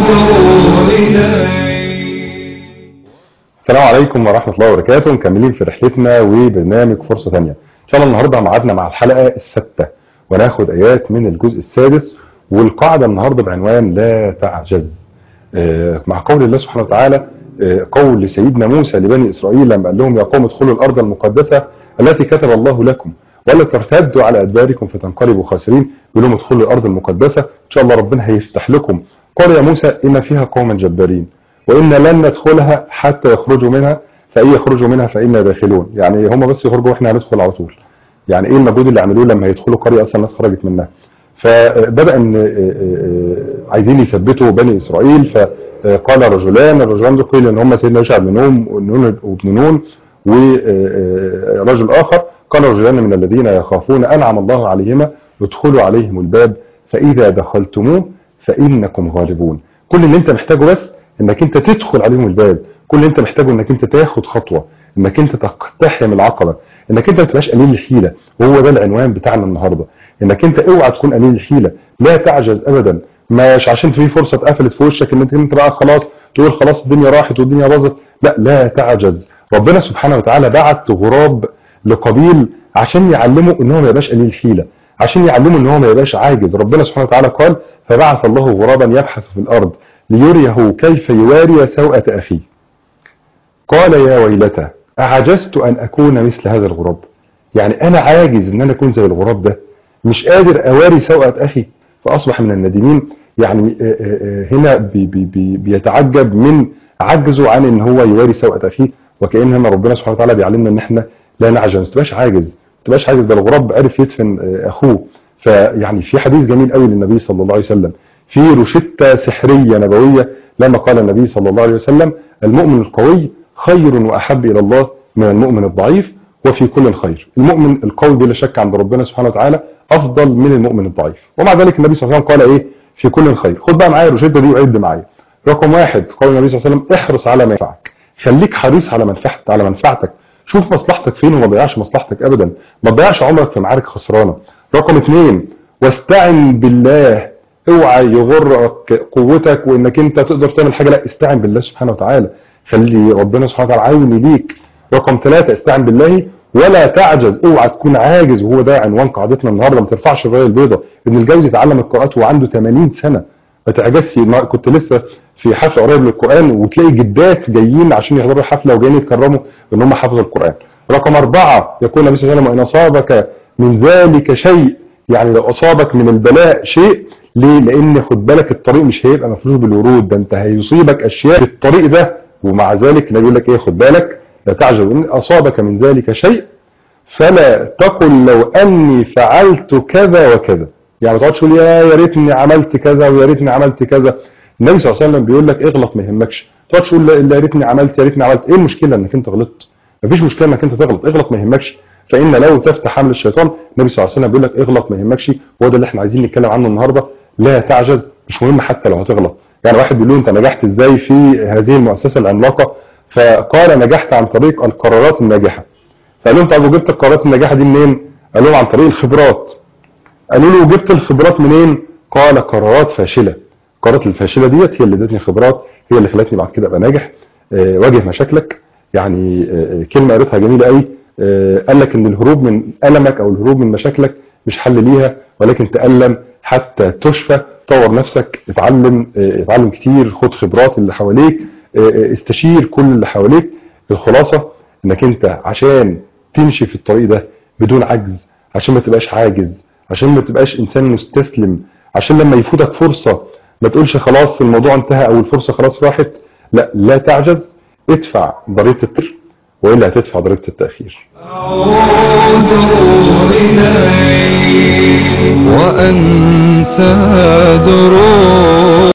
السلام عليكم ورحمة الله وبركاته. مكملين في رحلتنا وبرنامج فرصة تانية. إن شاء الله النهاردة معادنا مع الحلقة السادسة وناخد آيات من الجزء السادس، والقاعدة النهاردة بعنوان لا تعجز. مع قول الله سبحانه وتعالى، قول سيدنا موسى لبني إسرائيل لما قال لهم يا قوم ادخلوا الأرض المقدسة التي كتب الله لكم ولا ترتدوا على أدباركم فتنقلبوا خاسرين. يقول لهم ادخلوا الأرض المقدسة إن شاء الله ربنا هيفتح لكم. قال يا موسى إن فيها قوما جبارين وإن لن ندخلها حتى يخرجوا منها فإن يخرجوا منها فإنا داخلون. يعني هم بس يخرجوا وإحنا هندخل على طول. يعني إيه المجهود اللي عملوه لما يدخلوا قرية أصلا الناس خرجت منها؟ فبدأ إن عايزين يثبتوا بني إسرائيل، فقال الرجلان دول قيل إن هم سيدنا يوشع بن نون وابن نون ورجل آخر. قال رجلان من الذين يخافون أنعم الله عليهما ادخلوا عليهم الباب فإذا دخلتموه فإنكم غالبون. كل اللي أنت محتاجه بس انك انت تدخل عليهم الباب، كل اللي انت محتاجه انك انت تاخد خطوه، انك انت تقتحم العقبه، انك انت ما تبقاش قليل الحيله. وهو ده العنوان بتاعنا النهارده، انك انت اوعى تكون قليل الحيله، لا تعجز ابدا. مش عشان في فرصه اتقفلت في وشك ان انت بقى خلاص تقول خلاص الدنيا راحت والدنيا باظت. لا، لا تعجز. ربنا سبحانه وتعالى بعت غراب لقبيل عشان يعلمه ان هو ما يبقاش قليل الحيله، عشان يعلمه ان هو ما يبقاش عاجز. ربنا سبحانه وتعالى قال فبعث الله غرابا يبحث في الارض ليريه كيف يواري سوءة أخيه. قال يا ويلتى أعجزت أن أكون مثل هذا الغراب. يعني أنا عاجز أن أنا أكون زي الغراب ده، مش قادر أواري سوءة أخي فأصبح من الندمين. يعني هنا بيتعجب من عجزه عن أن هو يواري سوءة أخيه، وكأن هنا ربنا سبحانه وتعالى بيعلمنا أن احنا لا نعجز. ما تبقاش عاجز، ده الغراب عرف يدفن أخوه. فيعني في حديث جميل قوي للنبي صلى الله عليه وسلم، في روشتة سحرية نبوية لما قال النبي صلى الله عليه وسلم المؤمن القوي خير وأحب إلى الله من المؤمن الضعيف وفي كل خير. المؤمن القوي بلا شك عند ربنا سبحانه وتعالى أفضل من المؤمن الضعيف. ومع ذلك النبي صلى الله عليه وسلم قال إيه؟ في كل خير. خد بقى معايا الروشتة دي وعد معايا. رقم واحد، قال النبي صلى الله عليه وسلم احرص على ما ينفعك، خليك حريص على منفعتك، شوف مصلحتك فين وما تضيعش مصلحتك أبدا، ما تضيعش عمرك في معارك خسرانة. رقم اثنين، واستعن بالله، اوعى يغرك قوتك وانك انت تقدر تعمل حاجه، لا، استعن بالله سبحانه وتعالى، خلي ربنا سبحانه وتعالى عاون ليك. رقم ثلاثة، استعن بالله ولا تعجز، اوعى تكون عاجز. وهو ده عنوان قاعدتنا النهارده، ما ترفعش الرايه البيضاء. ابن الجوزي اتعلم القراءات وعنده 80 سنه، ما تعجزش. كنت لسه في حفله قريب للقران وتلاقي جدات جايين عشان يحضروا الحفله وجايين يتكرموا ان هم حفظوا القران. رقم أربعة، يقول النبي صلى الله عليه وسلم وان اصابك من ذلك شيء، يعني لو اصابك من البلاء شيء، ليه؟ لان خد بالك الطريق مش هيبقى مفروش بالورود، ده انت هيصيبك اشياء في الطريق ده. ومع ذلك النبي يقول لك ايه؟ خد بالك لا تعجز، ان اصابك من ذلك شيء فلا تقل لو اني فعلت كذا وكذا. يعني ما تقعدش تقول يا ريتني عملت كذا ويا ريتني عملت كذا. النبي صلى الله عليه وسلم بيقول لك اغلط ما يهمكش، ما تقعدش تقول يا ريتني عملت يا ريتني عملت. ايه المشكله انك انت غلطت؟ مفيش مشكله انك انت تغلط، اغلط ما يهمكش. فإن لو تفتح حمل الشيطان، النبي صلى الله عليه وسلم بيقول لك اغلط ما يهمكش. وهو ده اللي احنا عايزين نتكلم عنه النهارده، لا تعجز. مش مهم حتى لو هتغلط. يعني واحد بيقول له انت نجحت ازاي في هذه المؤسسه العملاقه؟ فقال نجحت عن طريق القرارات الناجحه. فقال لهم طب وجبت القرارات الناجحه دي منين؟ قال لهم عن طريق الخبرات. قالوا له وجبت الخبرات منين؟ قال قرارات فاشله. القرارات الفاشله ديت هي اللي ادتني خبرات، هي اللي خلتني بعد كده ابقى ناجح. واجه مشاكلك. يعني كلمه قريتها جميله قوي، قال لك ان الهروب من ألمك او الهروب من مشاكلك مش حل ليها، ولكن تألم حتى تشفى. طور نفسك، اتعلم كتير، خد خبرات اللي حواليك، استشير كل اللي حواليك. الخلاصة انك انت عشان تمشي في الطريق ده بدون عجز، عشان ما تبقاش عاجز، عشان ما تبقاش انسان مستسلم، عشان لما يفوتك فرصة ما تقولش خلاص الموضوع انتهى او الفرصة خلاص راحت. لا، لا تعجز، ادفع ضريبة التأخير وإلا هتدفع ضريبة التأخير. أعود إليك وأنسى دروب